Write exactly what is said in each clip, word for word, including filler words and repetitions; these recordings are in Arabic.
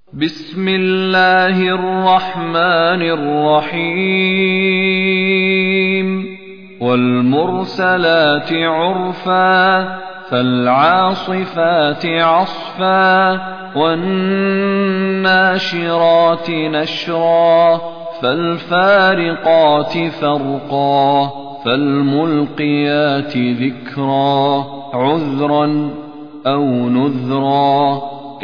بسم الله الرحمن الرحيم والمرسلات عرفا فالعاصفات عصفا والناشرات نشرا فالفارقات فرقا فالملقيات ذكرا عذرا أو نذرا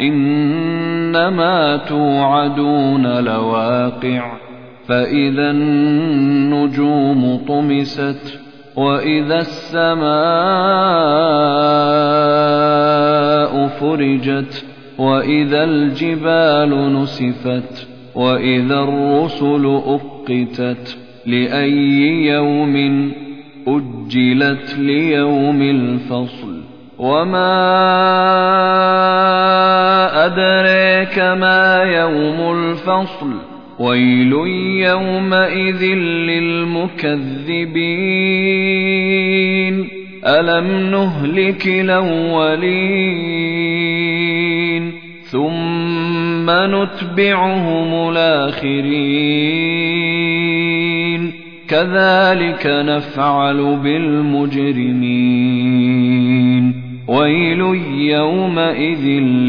إنما توعدون لواقع فإذا النجوم طمست وإذا السماء فرجت وإذا الجبال نسفت وإذا الرسل أقتت لأي يوم أجلت ليوم الفصل وما أدريك ما يوم الفصل ويل يومئذ للمكذبين ألم نهلك الأولين ثم نتبعهم الآخرين كذلك نفعل بالمجرمين ويل يومئذ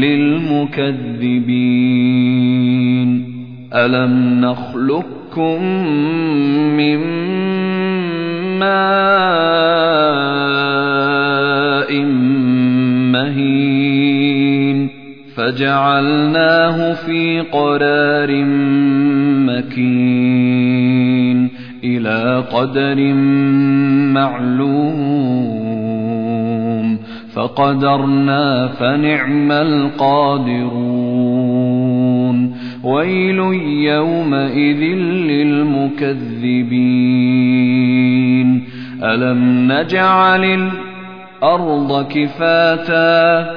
للمكذبين ألم نخلقكم من ماء مهين فجعلناه في قرار مكين إلى قدر معلوم فقدرنا فنعم القادرون ويل يومئذ للمكذبين ألم نجعل الأرض كفاتا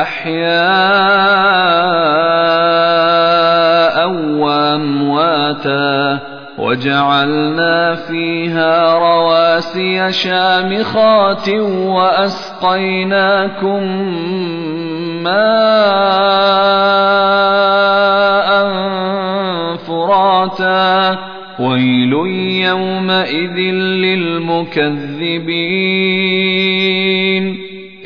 أحياء وأمواتا وجعلنا فيها رواسي شامخات وأسقيناكم ماء فراتا ويل يومئذ للمكذبين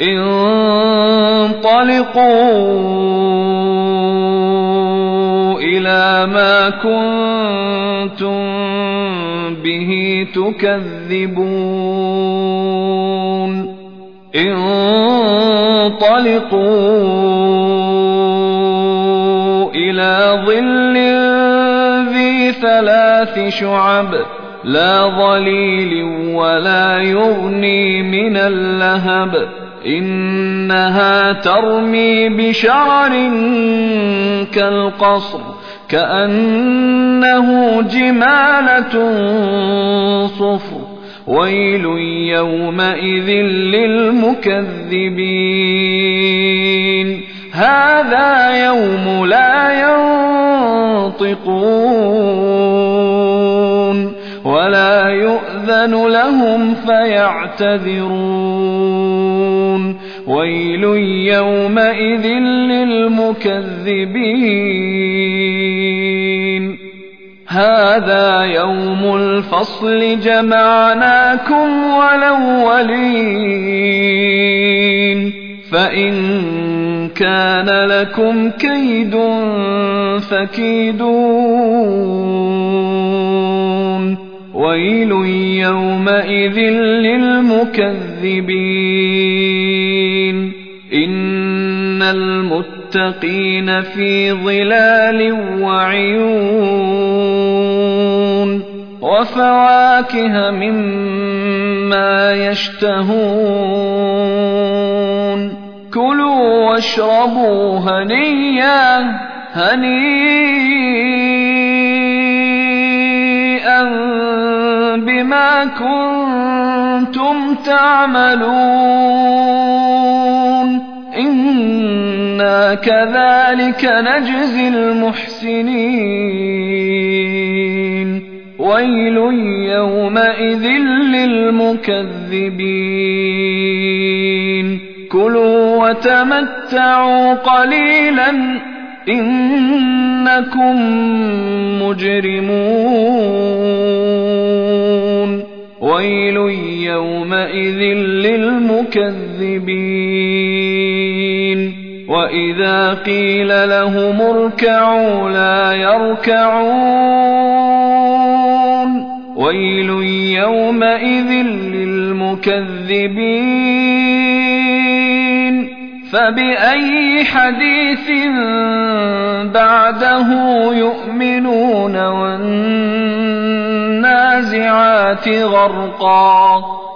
انطلقوا إلى ما كنتم به تكذبون انطلقوا إلى ظل ذي ثلاث شعب لا ظليل ولا يغني من اللهب إنها ترمي بشرر كالقصر كأنه جمالة صفر ويل يومئذ للمكذبين هذا يوم لا ينطقون ولا يؤذن لهم فيعتذرون ويل يومئذ للمكذبين هذا يوم الفصل جمعناكم والأولين فإن كان لكم كيد فكيدون ويل يومئذ للمكذبين إن المتقين في ظلال وعيون وفواكه مما يشتهون كلوا واشربوا هنيئا هنيئا بما كنتم تعملون إنا كذلك نجزي المحسنين ويل يومئذ للمكذبين كلوا وتمتعوا قليلا إنكم مجرمون ويل يومئذ للمكذبين وإذا قيل لهم اركعوا لا يركعون ويل يومئذ للمكذبين فبأي حديث بعده يؤمنون والنازعات غرقا